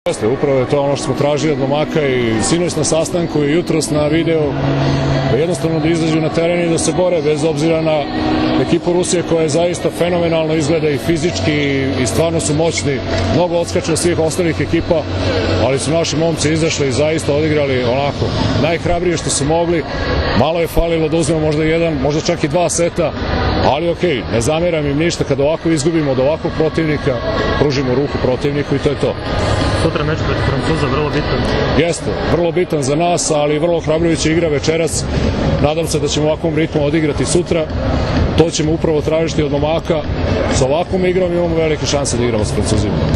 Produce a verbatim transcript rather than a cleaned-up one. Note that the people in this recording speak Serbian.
Upravo je to ono što smo tražili od momaka i sinoć na sastanku i jutros na videu, da jednostavno da izađu na teren i da se bore bez obzira na ekipu Rusije koja je zaista fenomenalno izgleda i fizički i stvarno su moćni, mnogo odskače od svih ostalih ekipa, ali su naši momci izašli i zaista odigrali onako najhrabrije što su mogli. Malo je falilo da uzmemo možda jedan, možda čak i dva seta, ali okej, ne zameram im ništa kada ovako izgubimo od ovakvog protivnika, pružimo ruku protivniku i to je to. Sutra meč protiv Francuza, vrlo bitan. Jeste, vrlo bitan za nas, ali vrlo ohrabrujuća igra večeras. Nadam se da ćemo ovakvom ritmom odigrati sutra. To ćemo upravo tražiti od momaka. Sa ovakvom igrom imamo velike šanse da igramo s Francuzima.